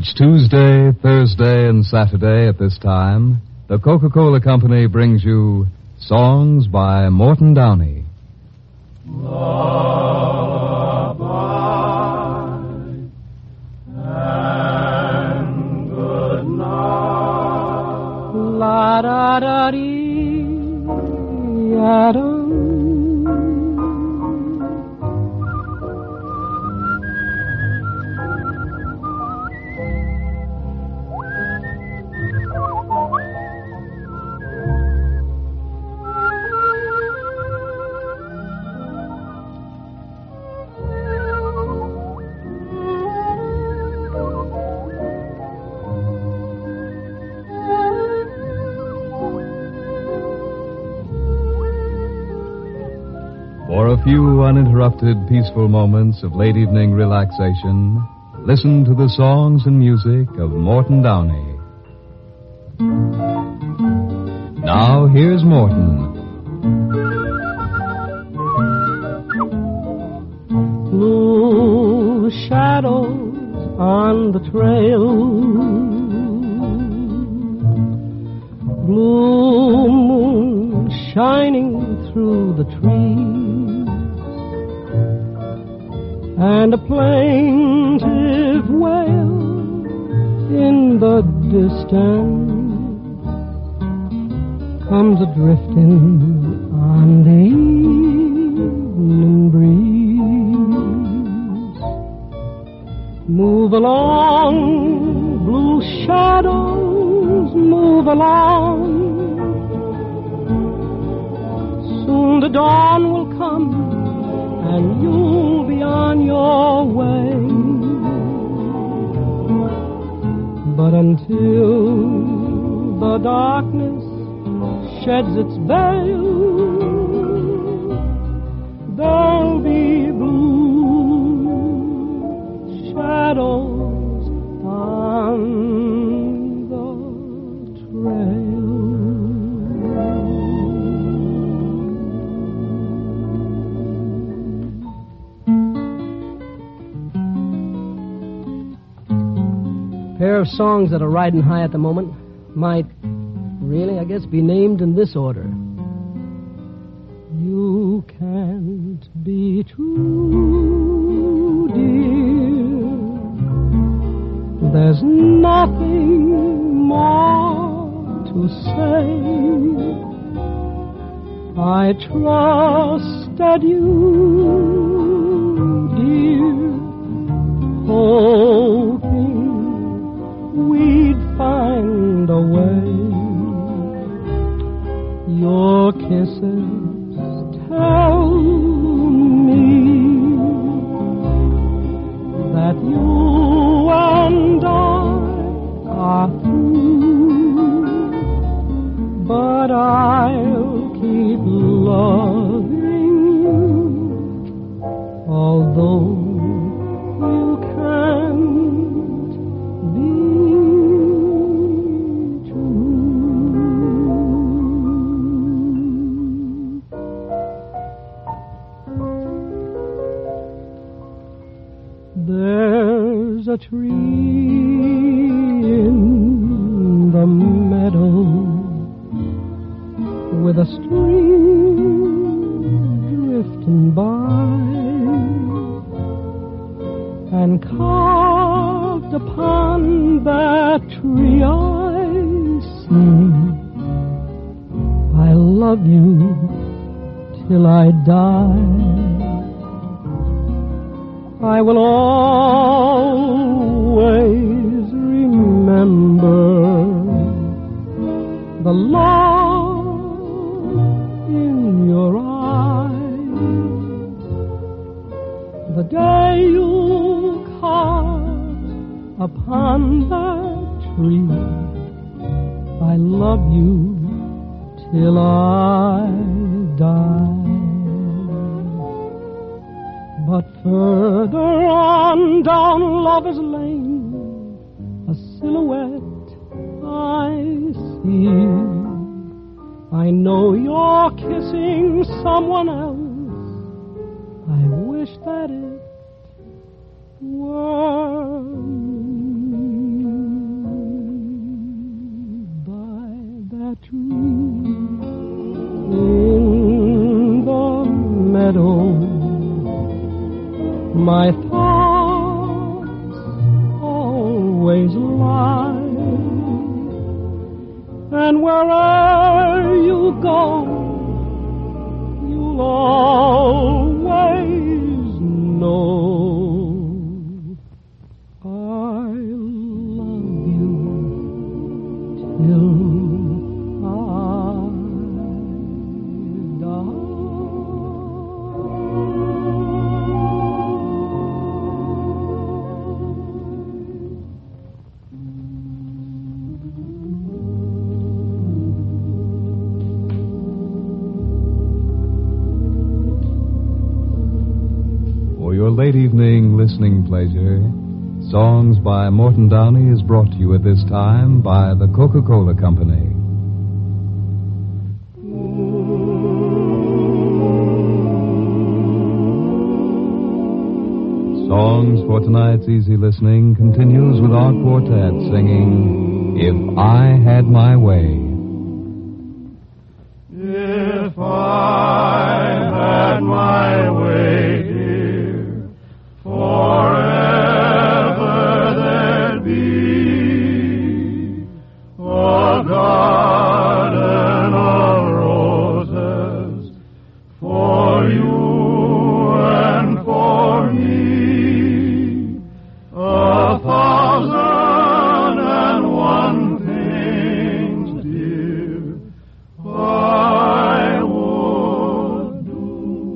Each Tuesday, Thursday, and Saturday at this time, the Coca-Cola Company brings you Songs by Morton Downey. Lullaby and good night. La da da dee, ya dum. For a few uninterrupted, peaceful moments of late evening relaxation, listen to the songs and music of Morton Downey. Now, here's Morton. Blue shadows on the trail, blue moon shining through the trees, and a plaintive wail in the distance comes a-drifting on the evening breeze. Move along, blue shadows, move along. Soon the dawn will come and you'll be on your way. But until the darkness sheds its veil, there'll be blue shadows on the trail. Pair of songs that are riding high at the moment might really, I guess, be named in this order. You can't be true, dear. There's nothing more to say. I trusted you, dear, hoping we'd find a way. Your kisses tell me that you and I are through, but I'll keep loving you, although you can't be There's a tree in the meadow with a stream drifting by, and carved upon that tree I sing, I love you till I die. I will always remember the love in your eyes, the day you carved upon that tree. I love you till I die. But further on down Lover's Lane, a silhouette I see. I know you're kissing someone else. I wish that it were me. wherever you go, you'll always know I love you till I die. For your late evening listening pleasure, Songs by Morton Downey is brought to you at this time by the Coca-Cola Company. Songs for tonight's easy listening continues with our quartet singing If I Had My Way. If I had my way, dear, forever there'd be a garden of roses for you and for me, 1,001 things, dear, I would do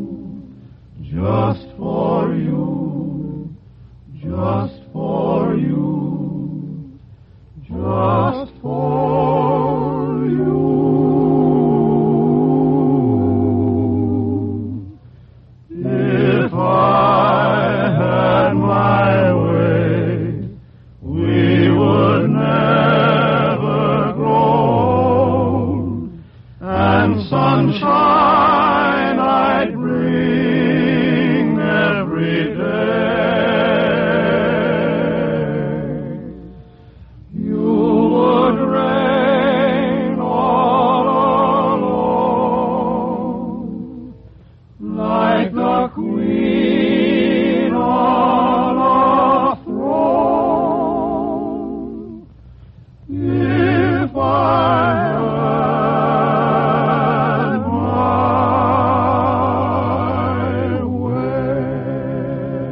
just for you, just for you, just for you. If I had my way, we would never grow old, and sunshine I'd bring every day. You would reign all alone, like the queen on a throne. If I had my way.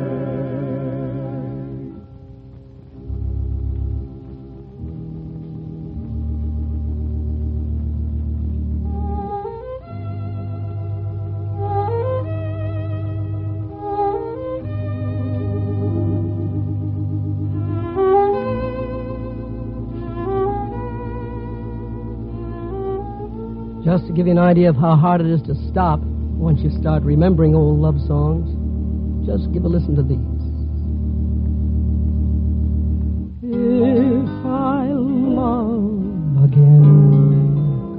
Just to give you an idea of how hard it is to stop once you start remembering old love songs, just give a listen to these. If I love again,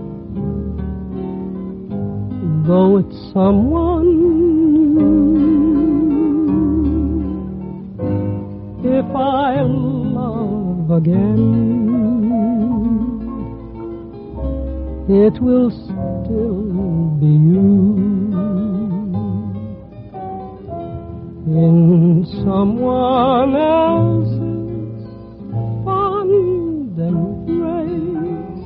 though it's someone new, if I love again, it will still be you in someone else's fond embrace.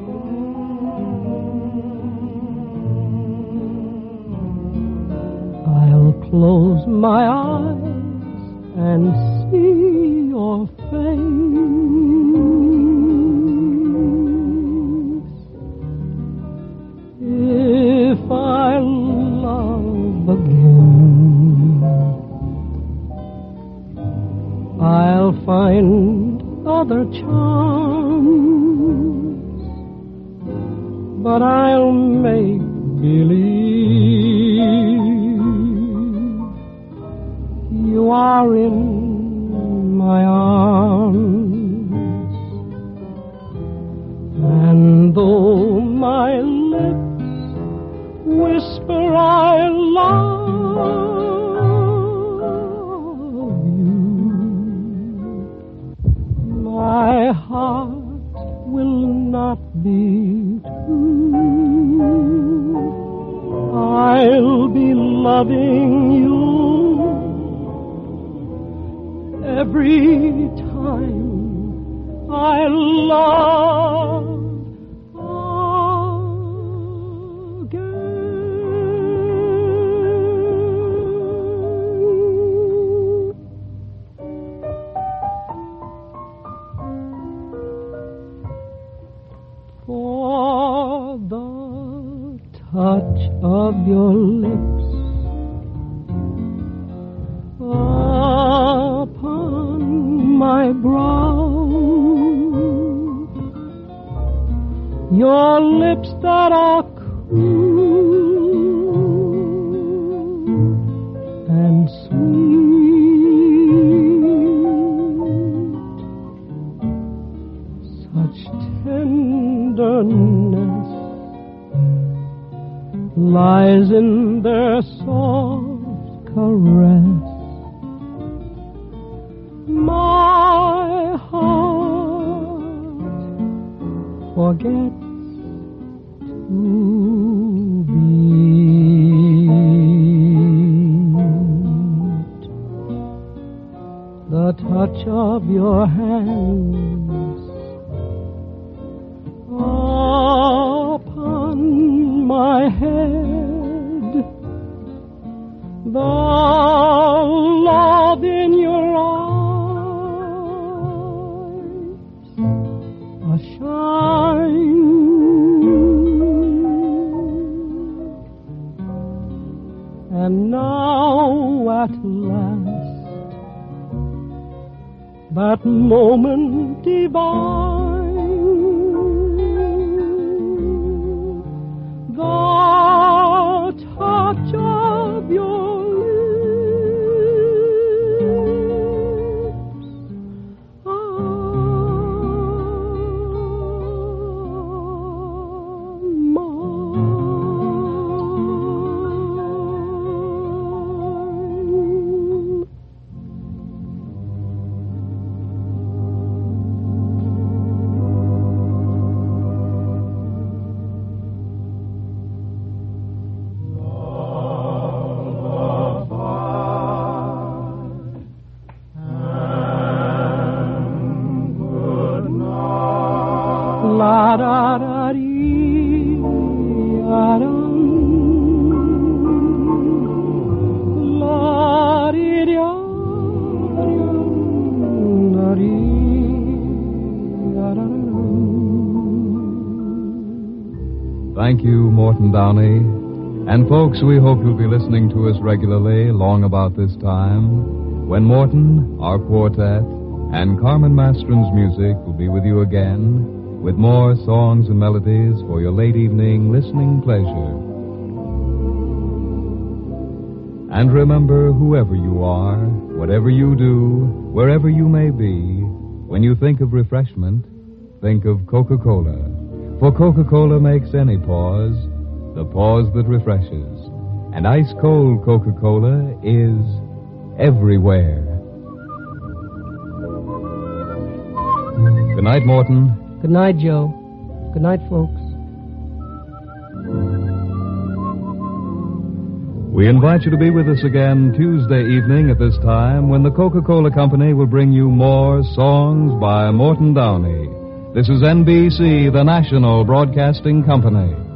I'll close my eyes and see your face. If I love again, I'll find other charms, but I'll make believe you are in my arms. And though my lips whisper I love you, my heart will not be true. I'll be loving you every time I love touch of your lips upon my brow, your lips that are cool and sweet, such tenderness lies in their soft caress. My heart forgets to beat. The touch of your hands upon my head, the love in your eyes, a shine, and now at last, that moment divine, the touch of your lips on mine. La da da dee, da dum, la dee da da dee, da da dum. Thank you, Morton Downey. And folks, we hope you'll be listening to us regularly long about this time, when Morton, our quartet, and Carmen Mastron's music will be with you again, with more songs and melodies for your late evening listening pleasure. And remember, whoever you are, whatever you do, wherever you may be, when you think of refreshment, think of Coca-Cola. For Coca-Cola makes any pause the pause that refreshes. And ice-cold Coca-Cola is everywhere. Good night, Morton. Good night, Joe. Good night, folks. We invite you to be with us again Tuesday evening at this time when the Coca-Cola Company will bring you more songs by Morton Downey. This is NBC, the national broadcasting company.